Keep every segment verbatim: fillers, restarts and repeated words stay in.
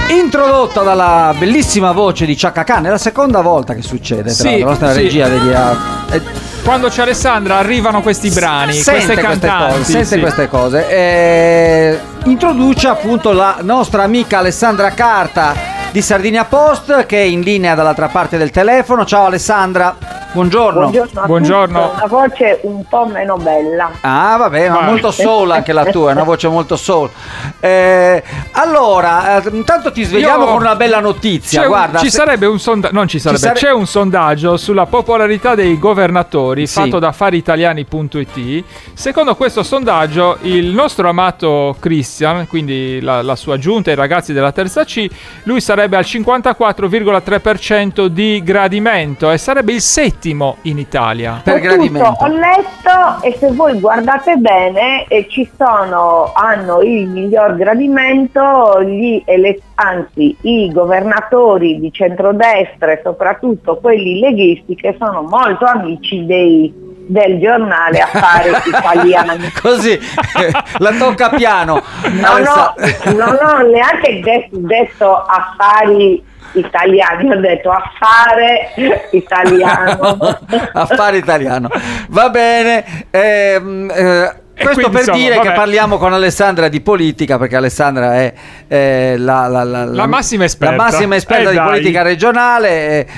Introdotto dalla bellissima voce di Chaka Khan, è la seconda volta che succede, tra sì, la nostra sì. regia vedi, eh, quando c'è Alessandra arrivano questi brani, sente queste cantanti, queste cose, sente sì. queste cose. Eh, introduce appunto la nostra amica Alessandra Carta di Sardinia Post, che è in linea dall'altra parte del telefono. Ciao Alessandra. Buongiorno. Buongiorno. A Buongiorno. tutti. Una voce un po' meno bella. Ah, vabbè, ma Vai. molto soul anche la tua, è una voce molto soul. Eh, allora, eh, intanto ti svegliamo Io- con una bella notizia. C'è un- Guarda, ci se- sarebbe un sondaggio, non ci sarebbe, sare- c'è un sondaggio sulla popolarità dei governatori Sì. fatto da affariitaliani punto it. Secondo questo sondaggio, il nostro amato Christian, quindi la, la sua giunta, i ragazzi della terza C, lui sarebbe al cinquantaquattro virgola tre per cento di gradimento e sarebbe il settimo in Italia. per Tutto gradimento. ho letto, e se voi guardate bene eh, ci sono, hanno il miglior gradimento gli ele- anzi i governatori di centrodestra e soprattutto quelli leghisti, che sono molto amici dei, del giornale Affari Italiani. Così eh, la tocca piano. Non Alessa- ho, non ho neanche de- detto affari italiani, ho detto affare italiano. Affare italiano. Va bene. ehm, eh, questo quindi, per insomma, dire vabbè. che parliamo con Alessandra di politica, perché Alessandra è eh, la, la- la- La massima esperta. la massima esperta Eh, di dai. politica regionale, eh,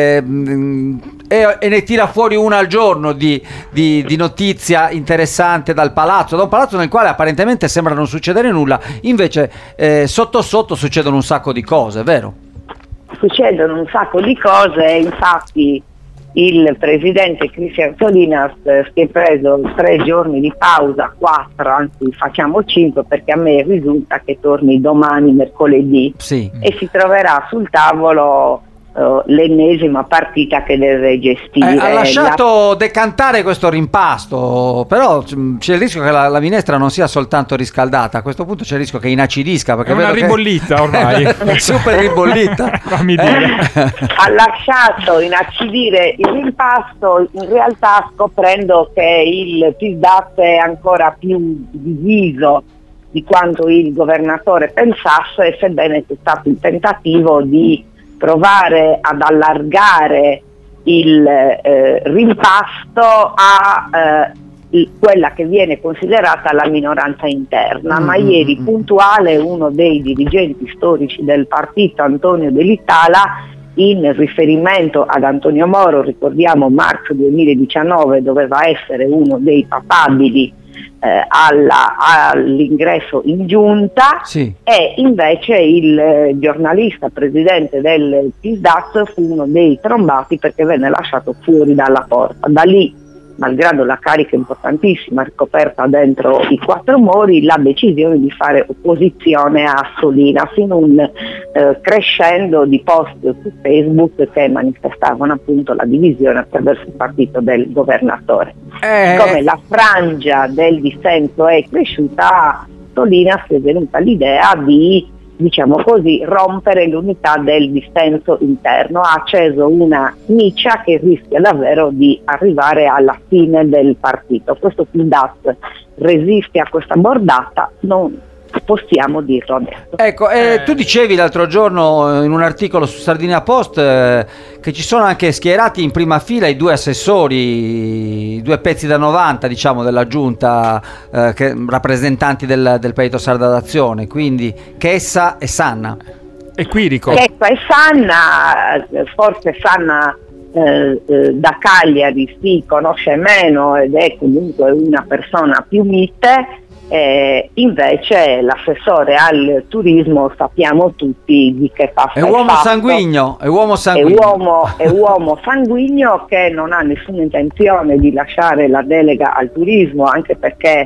ehm, e, e ne tira fuori una al giorno di, di- di notizia interessante dal palazzo, da un palazzo nel quale apparentemente sembra non succedere nulla, invece eh, sotto sotto succedono un sacco di cose, vero? Succedono un sacco di cose, e infatti il presidente Cristian Solinas eh, si è preso tre giorni di pausa, quattro, anzi facciamo cinque, perché a me risulta che torni domani, mercoledì, Sì. e si troverà sul tavolo eh, l'ennesima partita che deve gestire. Eh, ha lasciato decantare questo rimpasto, però c- c'è il rischio che la, la minestra non sia soltanto riscaldata. A questo punto c'è il rischio che inacidisca, perché È una vedo che- ribollita ormai. super ribollita. Fammi dire. Ha lasciato inacidire il rimpasto, in realtà scoprendo che il P I S D A T è ancora più diviso di quanto il governatore pensasse, e sebbene c'è stato il tentativo di provare ad allargare il eh, rimpasto a eh, il- quella che viene considerata la minoranza interna, ma Mm, ieri mm, puntuale uno dei dirigenti storici del partito, Antonio Dell'Itala, in riferimento ad Antonio Moro, ricordiamo marzo duemiladiciannove doveva essere uno dei papabili eh, alla- all'ingresso in giunta, Sì. e invece il eh, giornalista presidente del P I S D A T fu uno dei trombati perché venne lasciato fuori dalla porta. Da lì, malgrado la carica importantissima ricoperta dentro i quattro muri, la decisione di fare opposizione a Solinas, in un eh, crescendo di post su Facebook che manifestavano appunto la divisione attraverso il partito del governatore. Eh, Come la frangia del dissenso è cresciuta, Solinas è venuta l'idea di, diciamo così, rompere l'unità del dissenso interno. Ha acceso una miccia che rischia davvero di arrivare alla fine del partito. Questo P I S D A T resiste a questa bordata, non possiamo dirlo adesso. Ecco, eh, tu dicevi l'altro giorno eh, in un articolo su Sardinia Post eh, che ci sono anche schierati in prima fila i due assessori, i due pezzi da novanta, diciamo, della giunta, eh, che, rappresentanti del, del Partito Sarda d'Azione, quindi Chessa e Sanna. E Quirico. Ecco, e Sanna, eh, forse Sanna eh, eh, da Cagliari si conosce meno ed è comunque una persona più mite. Eh, invece l'assessore al turismo sappiamo tutti di che passa È il uomo fatto. sanguigno, è uomo È sanguigno. uomo, è uomo sanguigno che non ha nessuna intenzione di lasciare la delega al turismo, anche perché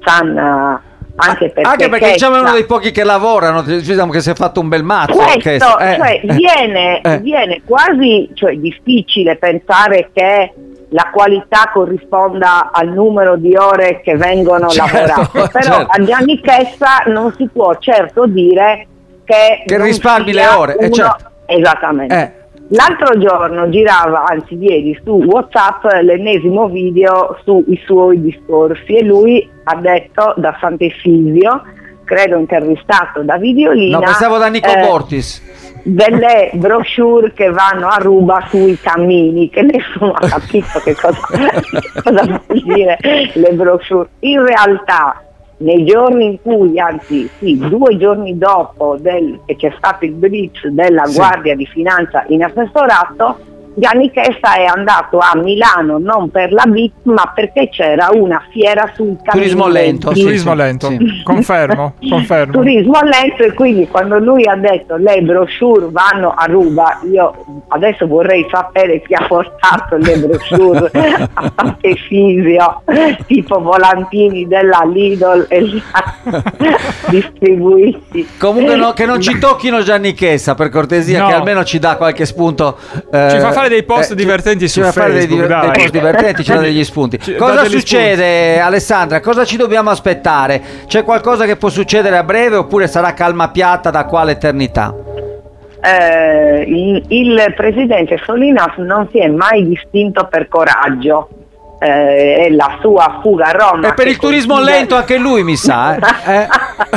Sanna anche perché, Anche perché diciamo è uno Chessa- dei pochi che lavorano, diciamo che si è fatto un bel mazzo. questo, Chessa, eh, cioè, eh, viene, eh. viene quasi, cioè, difficile pensare che la qualità corrisponda al numero di ore che vengono Certo, lavorate, però certo. a Gianni Chessa non si può certo dire che, Che non risparmi sia le ore, eh, uno- certo. Esattamente. Eh. L'altro giorno girava, anzi ieri, su WhatsApp l'ennesimo video sui suoi discorsi, e lui ha detto da Sant'Efisio credo intervistato da Videolina. No, pensavo da Nico eh, Bortis. Delle brochure che vanno a ruba sui cammini, che nessuno ha capito che cosa, cosa vuol dire le brochure. In realtà, nei giorni in cui, anzi sì, due giorni dopo del, che c'è stato il blitz della sì. Guardia di Finanza in assessorato, Gianni Chessa è andato a Milano non per la B I T, ma perché c'era una fiera sul cammino. Turismo lento. Sì, Turismo sì, lento, sì. confermo, confermo. Turismo lento, e quindi quando lui ha detto le brochure vanno a ruba, io adesso vorrei sapere chi ha portato le brochure a parte fisio, tipo volantini della Lidl e li ha distribuiti. Comunque no, che non ci tocchino Gianni Chessa, per cortesia, No. che almeno ci dà qualche spunto. eh, Ci fa fare dei post eh, divertenti ci, su ci fa fare dei, Facebook, dei dai. post divertenti, ci dà degli spunti. Ci dà Cosa degli succede, Alessandra? Cosa ci dobbiamo aspettare? C'è qualcosa che può succedere a breve oppure sarà calma piatta da qua all'eternità? Eh, il, il presidente Solinas non si è mai distinto per coraggio. Eh, e la sua fuga a Roma, E per che il turismo considera- lento anche lui, mi sa. Eh?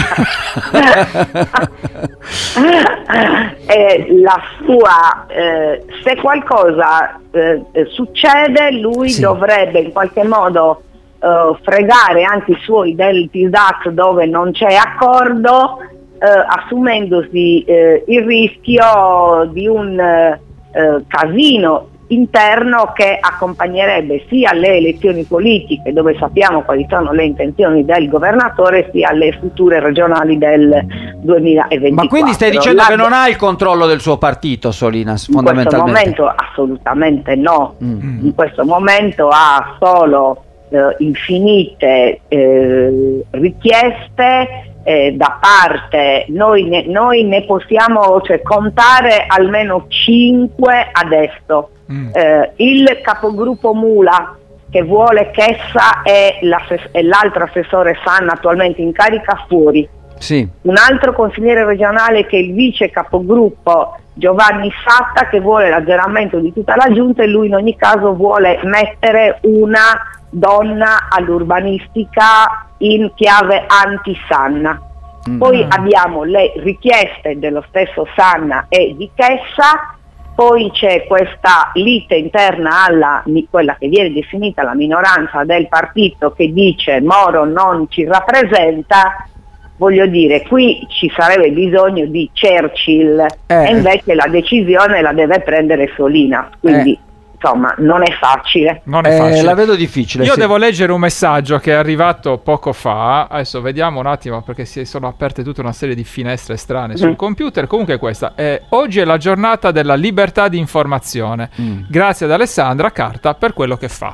Eh? Eh, la sua eh, se qualcosa eh, succede, lui Sì. dovrebbe in qualche modo eh, fregare anche i suoi del P I S D A C dove non c'è accordo, eh, assumendosi eh, il rischio di un eh, casino interno che accompagnerebbe sia le elezioni politiche, dove sappiamo quali sono le intenzioni del governatore, sia le future regionali del duemilaventiquattro. Ma quindi stai dicendo La- che non ha il controllo del suo partito, Solinas, in questo fondamentalmente? momento assolutamente no. Mm. In questo momento ha solo eh, infinite eh, richieste eh, da parte, noi ne, noi ne possiamo, cioè, contare almeno cinque adesso. Mm. Eh, il capogruppo Mula, che vuole Chessa, e, e l'altro assessore Sanna attualmente in carica fuori. Sì. Un altro consigliere regionale che è il vice capogruppo Giovanni Satta, che vuole l'azzeramento di tutta la giunta, e lui in ogni caso vuole mettere una donna all'urbanistica in chiave anti-Sanna. Mm. Poi abbiamo le richieste dello stesso Sanna e di Chessa. Poi c'è questa lite interna alla, quella che viene definita la minoranza del partito, che dice Moro non ci rappresenta. Voglio dire, qui ci sarebbe bisogno di Churchill, Eh. e invece la decisione la deve prendere Solinas, quindi Eh. insomma non è facile. Non è Eh, facile. la vedo difficile. Io sì. devo leggere un messaggio che è arrivato poco fa. Adesso vediamo un attimo, perché si sono aperte tutta una serie di finestre strane sul Mm. computer. Comunque questa è: oggi è la giornata della libertà di informazione. Mm. Grazie ad Alessandra Carta per quello che fa.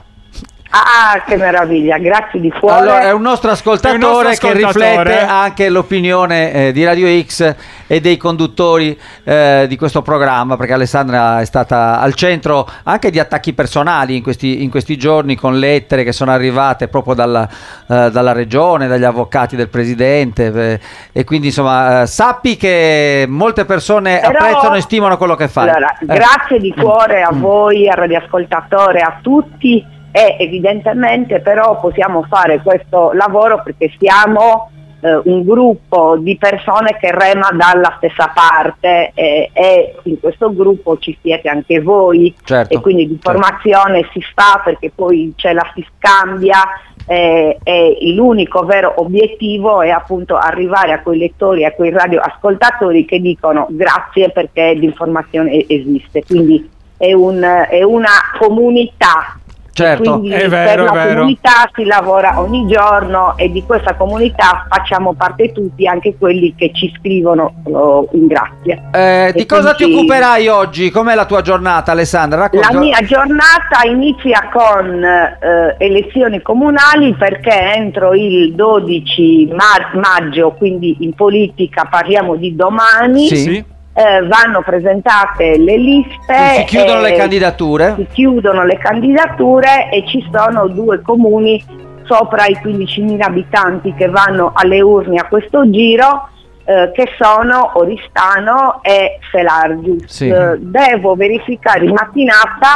Ah, che meraviglia, grazie di cuore. Allora, è un nostro ascoltatore, È un nostro che ascoltatore. riflette anche l'opinione eh, di Radio X e dei conduttori eh, di questo programma, perché Alessandra è stata al centro anche di attacchi personali in questi, in questi giorni, con lettere che sono arrivate proprio dalla, eh, dalla regione, dagli avvocati del presidente, eh, e quindi insomma eh, sappi che molte persone Però- apprezzano e stimano quello che fai. Allora, Eh. grazie di cuore a voi, al radioascoltatore, a tutti, e evidentemente però possiamo fare questo lavoro perché siamo eh, un gruppo di persone che rema dalla stessa parte, eh, e in questo gruppo ci siete anche voi, Certo, e quindi l'informazione si fa perché poi ce la si scambia, eh, e l'unico vero obiettivo è appunto arrivare a quei lettori, a quei radioascoltatori che dicono grazie perché l'informazione esiste, quindi è, un, è una comunità. Certo. Quindi È vero, per la è vero. comunità si lavora ogni giorno, e di questa comunità facciamo parte tutti, anche quelli che ci scrivono oh, in grazia. Eh, di E cosa ti quindi- occuperai oggi? Com'è la tua giornata, Alessandra? Racconta. La mia giornata inizia con eh, elezioni comunali, perché entro il dodici ma- maggio, quindi in politica parliamo di domani, Sì. Sì. eh, vanno presentate le liste. Si chiudono le e- candidature? Si chiudono le candidature e ci sono due comuni sopra i quindicimila abitanti che vanno alle urne a questo giro, eh, che sono Oristano e Felargius. Sì. Eh, devo verificare in mattinata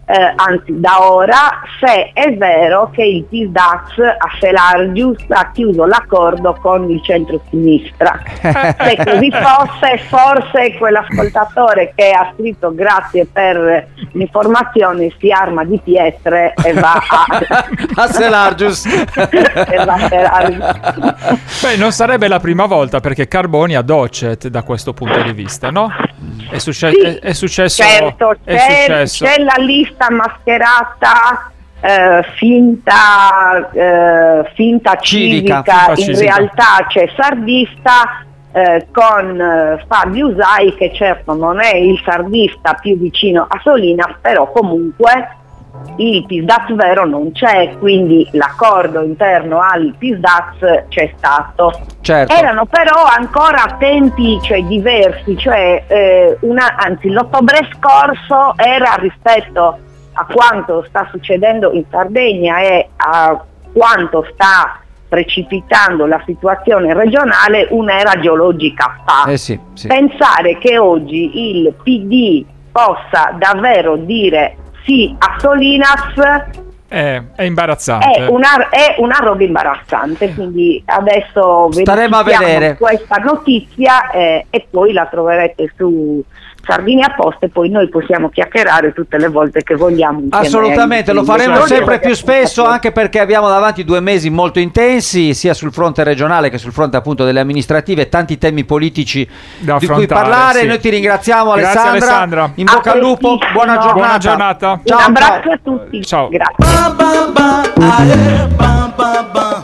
eh, anzi da ora, se è vero che il Pisdax a Felargius ha chiuso l'accordo con il centro-sinistra. Se così fosse, forse quell'ascoltatore che ha scritto grazie per l'informazione si arma di pietre e va a, a Felargius. e va a Felargius. Beh, non sarebbe la prima volta, perché Carboni ha docet da questo punto di vista, no? È, succe- Sì, è, è successo. certo, è c'è, successo. c'è la lista mascherata, eh, finta, eh, finta Civica, civica, finta in civica. realtà c'è sardista, eh, con eh, Fabio Usai, che certo non è il sardista più vicino a Solinas, però comunque il Pisdax vero non c'è, quindi l'accordo interno al Pisdax c'è stato. Certo. Erano però ancora tempi, cioè, diversi, cioè eh, una, anzi l'ottobre scorso era, rispetto a quanto sta succedendo in Sardegna e a quanto sta precipitando la situazione regionale, un'era geologica fa. Eh sì, sì. Pensare che oggi il P D possa davvero dire sì a Solinas È, è imbarazzante. è una, è una roba imbarazzante, quindi adesso Staremo a verifichiamo vedere questa notizia, eh, e poi la troverete su Sardinia Post e poi noi possiamo chiacchierare tutte le volte che vogliamo insieme. Assolutamente, lo faremo Quindi, sempre più perché- spesso, anche perché abbiamo davanti due mesi molto intensi, sia sul fronte regionale che sul fronte appunto delle amministrative, tanti temi politici Da di cui affrontare, parlare. sì. Noi ti ringraziamo, Grazie, Alessandra. Alessandra. In bocca al lupo, A buona prestissimo. giornata. Buona giornata. Un Ciao, abbraccio ciao. a tutti. Ciao. Grazie. Ba, ba, ba, aye, ba, ba, ba.